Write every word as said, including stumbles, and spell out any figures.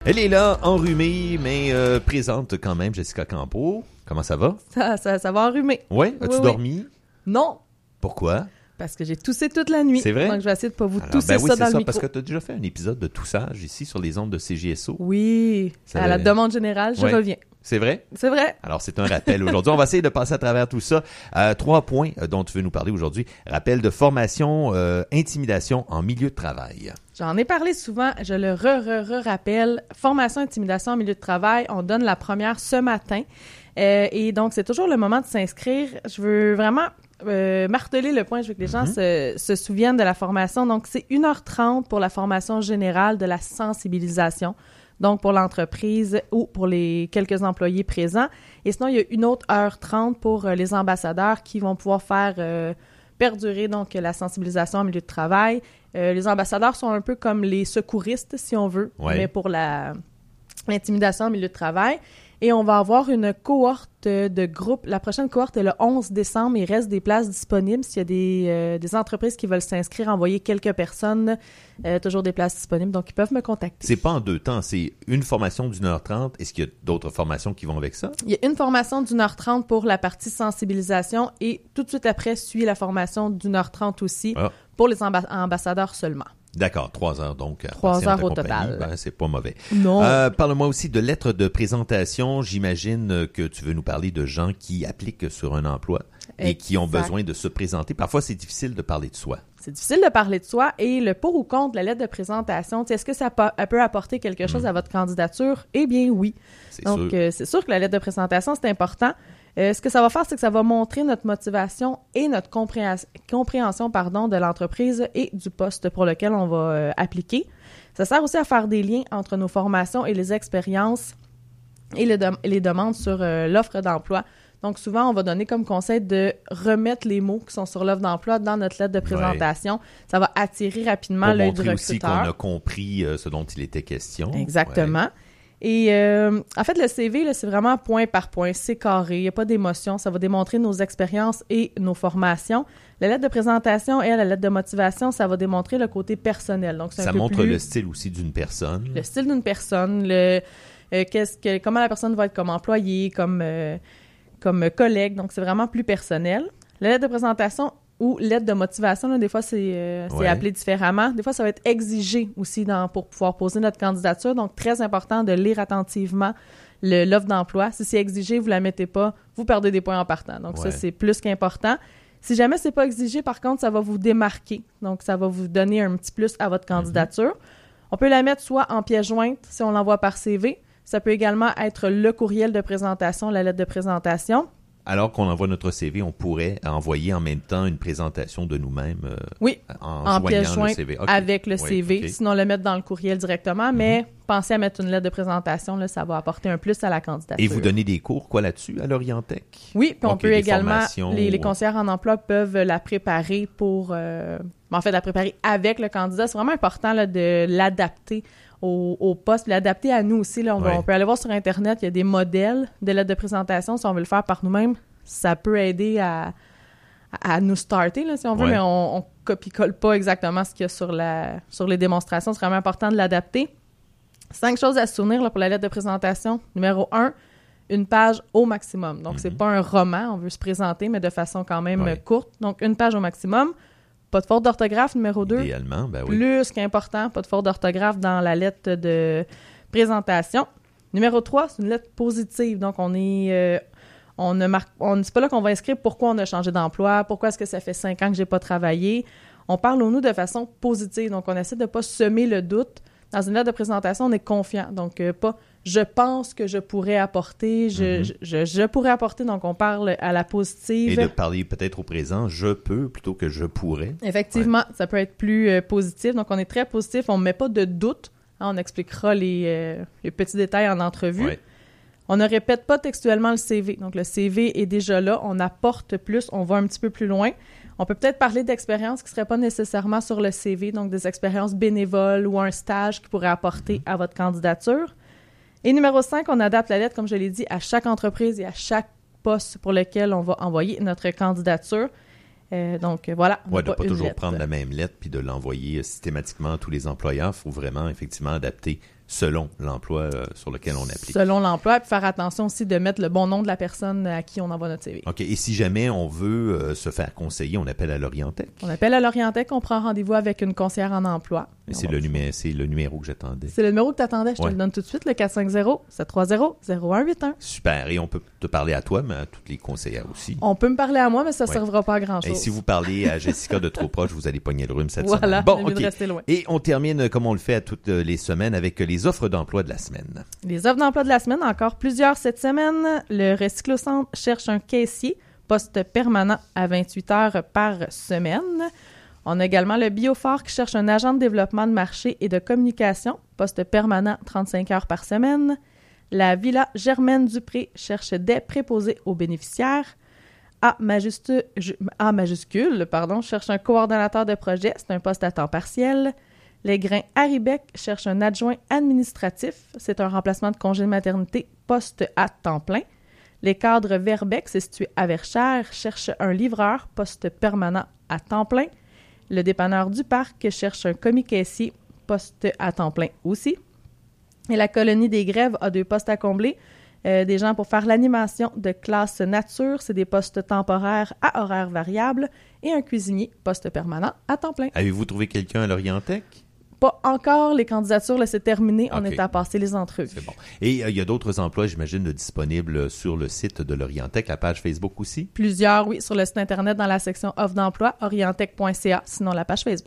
Elle est là, enrhumée, mais euh, présente quand même, Jessica Campeau. Comment ça va? Ça, ça, ça va enrhumer. Ouais? As-tu oui, dormi? Oui. Non. Pourquoi? Parce que j'ai toussé toute la nuit. C'est vrai? Donc, je vais essayer de ne pas vous Alors, tousser ben oui, ça c'est dans ça, le micro. parce que tu as déjà fait un épisode de toussage ici sur les ondes de C J S O. Oui, Ça à la avait... demande générale, je ouais. reviens. C'est vrai? C'est vrai. Alors, c'est un rappel aujourd'hui. On va essayer de passer à travers tout ça. Euh, trois points dont tu veux nous parler aujourd'hui. Rappel de formation, euh, intimidation en milieu de travail. J'en ai parlé souvent, je le re-re-re-rappelle. Formation, intimidation en milieu de travail, on donne la première ce matin. Euh, et donc, c'est toujours le moment de s'inscrire. Je veux vraiment euh, marteler le point. Je veux que les gens mm-hmm. se, se souviennent de la formation. Donc, c'est une heure trente pour la formation générale de la sensibilisation. Donc, pour l'entreprise ou pour les quelques employés présents. Et sinon, il y a une autre heure trente pour euh, les ambassadeurs qui vont pouvoir faire euh, perdurer donc la sensibilisation en milieu de travail. Euh, les ambassadeurs sont un peu comme les secouristes, si on veut, ouais. mais pour la, l'intimidation en milieu de travail. Et on va avoir une cohorte de groupe. La prochaine cohorte est le onze décembre. Il reste des places disponibles. S'il y a des, euh, des entreprises qui veulent s'inscrire, envoyer quelques personnes, euh, toujours des places disponibles. Donc, ils peuvent me contacter. C'est pas en deux temps. C'est une formation d'une heure trente. Est-ce qu'il y a d'autres formations qui vont avec ça? Il y a une formation d'une heure trente pour la partie sensibilisation et tout de suite après suit la formation d'une heure trente aussi ah. pour les amba- ambassadeurs seulement. D'accord, trois heures donc. Trois heures au total. Ben, c'est pas mauvais. Non. Euh, parle-moi aussi de lettres de présentation. J'imagine que tu veux nous parler de gens qui appliquent sur un emploi et exact. Qui ont besoin de se présenter. Parfois, c'est difficile de parler de soi. C'est difficile de parler de soi. Et le pour ou contre la lettre de présentation, est-ce que ça peut apporter quelque chose mmh. à votre candidature? Eh bien, oui. C'est donc, sûr. Euh, c'est sûr que la lettre de présentation, c'est important. Euh, ce que ça va faire, c'est que ça va montrer notre motivation et notre compréhension, compréhension pardon, de l'entreprise et du poste pour lequel on va euh, appliquer. Ça sert aussi à faire des liens entre nos formations et les expériences et, le de- et les demandes sur euh, l'offre d'emploi. Donc, souvent, on va donner comme conseil de remettre les mots qui sont sur l'offre d'emploi dans notre lettre de présentation. Ouais. Ça va attirer rapidement pour l'œil du recruteur. Aussi qu'on a compris euh, ce dont il était question. Exactement. Ouais. Et euh, en fait, le C V, là, c'est vraiment point par point, c'est carré, il n'y a pas d'émotion, ça va démontrer nos expériences et nos formations. La lettre de présentation et la lettre de motivation, ça va démontrer le côté personnel. Donc, c'est un ça peu montre plus... le style aussi d'une personne. Le style d'une personne, le euh, qu'est-ce que, comment la personne va être comme employée, comme, euh, comme collègue. Donc, c'est vraiment plus personnel. La lettre de présentation ou lettre de motivation, là, des fois, c'est, euh, c'est ouais. appelé différemment. Des fois, ça va être exigé aussi dans, pour pouvoir poser notre candidature. Donc, très important de lire attentivement le, l'offre d'emploi. Si c'est exigé, vous ne la mettez pas, vous perdez des points en partant. Donc, ouais. ça, c'est plus qu'important. Si jamais ce n'est pas exigé, par contre, ça va vous démarquer. Donc, ça va vous donner un petit plus à votre candidature. Mm-hmm. On peut la mettre soit en pièce jointe, si on l'envoie par C V. Ça peut également être le courriel de présentation, la lettre de présentation. Alors qu'on envoie notre C V, on pourrait envoyer en même temps une présentation de nous-mêmes euh, oui, en, en pièce joignant jointe le C V. Okay. avec le oui, C V. Okay. Sinon, le mettre dans le courriel directement. Mais mm-hmm. pensez à mettre une lettre de présentation. Là, ça va apporter un plus à la candidature. Et vous donnez des cours quoi là-dessus à l'Orientech? Oui, puis on okay, peut également, les, les ou... conseillères en emploi peuvent la préparer pour... Euh, en fait, la préparer avec le candidat. C'est vraiment important là, de l'adapter au, au poste, puis l'adapter à nous aussi. Là, on, va, ouais. on peut aller voir sur Internet, il y a des modèles de lettres de présentation. Si on veut le faire par nous-mêmes, ça peut aider à, à nous starter, là, si on veut, ouais. mais on ne copie-colle pas exactement ce qu'il y a sur, la, sur les démonstrations. C'est vraiment important de l'adapter. Cinq choses à se souvenir là, pour la lettre de présentation. Numéro un, une page au maximum. Donc, mm-hmm. c'est pas un roman, on veut se présenter, mais de façon quand même ouais. courte. Donc, une page au maximum. Pas de faute d'orthographe, numéro deux. Idéalement, ben oui. Plus qu'important, pas de faute d'orthographe dans la lettre de présentation. Numéro trois, c'est une lettre positive. Donc, on est... Euh, on ne marque... On, c'est pas là qu'on va inscrire pourquoi on a changé d'emploi, pourquoi est-ce que ça fait cinq ans que j'ai pas travaillé. On parle au nous de façon positive. Donc, on essaie de pas semer le doute. Dans une lettre de présentation, on est confiant. Donc, euh, pas « je pense que je pourrais apporter je, mm-hmm. »,« je, je, je pourrais apporter ». Donc, on parle à la positive. Et de parler peut-être au présent « je peux » plutôt que « je pourrais ». Effectivement, ouais. ça peut être plus euh, positif. Donc, on est très positif. On ne met pas de doute. Hein, on expliquera les, euh, les petits détails en entrevue. Ouais. On ne répète pas textuellement le C V. Donc, le C V est déjà là. On apporte plus. On va un petit peu plus loin. On peut peut-être parler d'expériences qui ne seraient pas nécessairement sur le C V, donc des expériences bénévoles ou un stage qui pourrait apporter mmh. à votre candidature. Et numéro cinq, on adapte la lettre, comme je l'ai dit, à chaque entreprise et à chaque poste pour lequel on va envoyer notre candidature. Euh, donc, voilà. Oui, de ne pas, pas toujours lettre. prendre la même lettre puis de l'envoyer systématiquement à tous les employeurs. Il faut vraiment, effectivement, adapter selon l'emploi euh, sur lequel on applique. Selon l'emploi, puis faire attention aussi de mettre le bon nom de la personne à qui on envoie notre C V. OK. Et si jamais on veut euh, se faire conseiller, on appelle à l'Orientec? On appelle à l'Orientec, on prend rendez-vous avec une conseillère en emploi. Et c'est, le numé- c'est le numéro que j'attendais. C'est le numéro que tu attendais, je ouais. te le donne tout de suite, le quatre cinq zéro, sept trois zéro, zéro un huit un. Super. Et on peut te parler à toi, mais à toutes les conseillères aussi. On peut me parler à moi, mais ça ne ouais. servira pas à grand-chose. Et si vous parlez à Jessica de trop proche, vous allez pogner le rhume cette voilà, semaine. Bon, OK. De rester loin. Et on termine, comme on le fait à toutes les semaines, avec les offres d'emploi de la semaine. Les offres d'emploi de la semaine, encore plusieurs cette semaine. Le Recyclocentre cherche un caissier, poste permanent à vingt-huit heures par semaine. On a également le Biophore qui cherche un agent de développement de marché et de communication, poste permanent trente-cinq heures par semaine. La Villa Germaine-Dupré cherche des préposés aux bénéficiaires. A majuscule, A majuscule pardon, cherche un coordonnateur de projet, c'est un poste à temps partiel. Les Grains Haribec cherche un adjoint administratif, c'est un remplacement de congé de maternité, poste à temps plein. Les Cadres Verbec, c'est situé à Verchères, cherche un livreur, poste permanent à temps plein. Le Dépanneur du Parc cherche un commis caissier, poste à temps plein aussi. Et la Colonie des Grèves a deux postes à combler. Euh, des gens pour faire l'animation de classe nature, c'est des postes temporaires à horaire variable. Et un cuisinier, poste permanent à temps plein. Avez-vous trouvé quelqu'un à l'Orientec? Pas encore, les candidatures, là, c'est terminé. On okay. est à passer les entrevues. C'est bon. Et il euh, y a d'autres emplois, j'imagine, disponibles sur le site de l'Orientec, la page Facebook aussi? Plusieurs, oui, sur le site Internet dans la section offre d'emploi, orientec point c a, sinon la page Facebook.